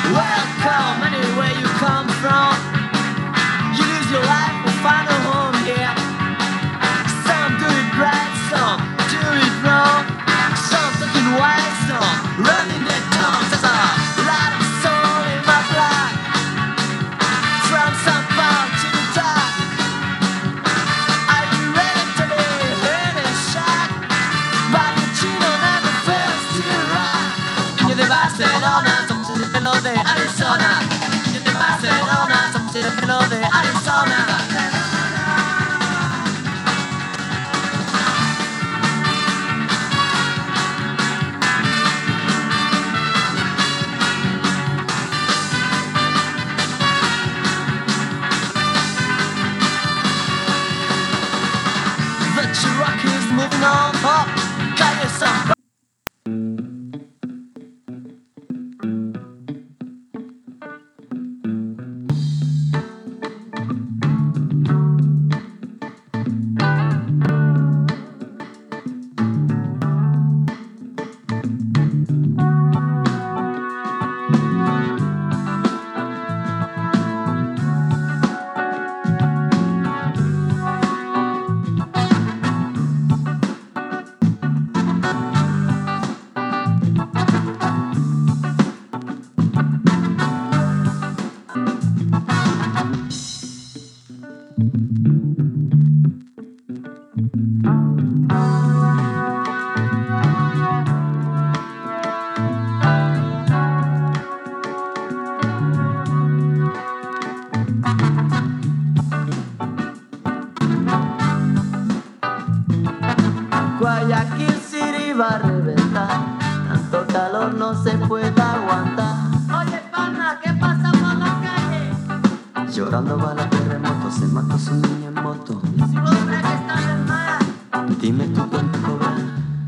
Welcome anywhere you come from. You lose your life, will find a home here. Some do it right, some do it wrong. Some talking wise, some running their tongues. There's a lot of soul in my blood. From some part to the top. Are you ready to live in a shock? Balbucino and the first to rock. You're the Barcelona, some to the pelo de Arizona. You're the Barcelona, some to the pelo de Arizona. The Cherokee's moving on up. Got yourself. Guayaquil City va a reventar. Tanto calor no se puede aguantar. Oye, pana, ¿qué pasa por la calle? Llorando va la terremoto, se mató su niña en moto. ¿Y si vos crees que está en el mar? Dime tú cuánto cobrar.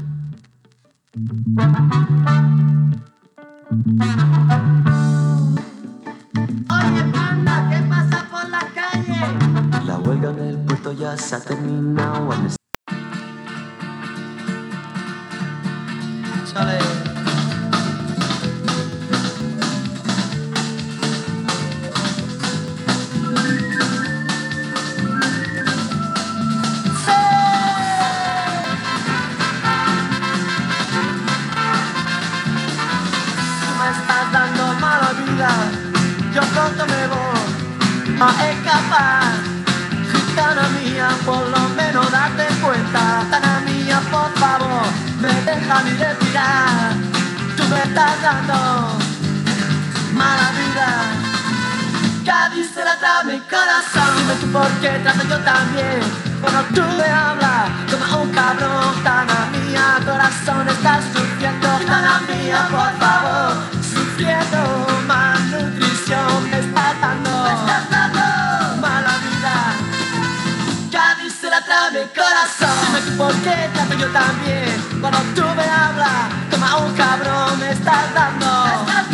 Oye, pana, ¿qué pasa por la calle? La huelga en el puerto ya se ha terminado. Chale. Yo pronto me voy a escapar. Gitana mía, por lo menos date cuenta. Gitana mía, por favor, me deja ni respirar. Tú me estás dando mala vida. Cádiz se la trae mi corazón. Dime tú por qué trato yo también. Cuando tú me hablas como un cabrón. Gitana mía, corazón, estás sufriendo. Gitana mía, por favor, sufriendo. Malnutrición me está dando mala vida. Cádiz se la trae mi corazón. Dime tú por qué trato yo también. Cuando tú me hablas como un cabrón me estás dando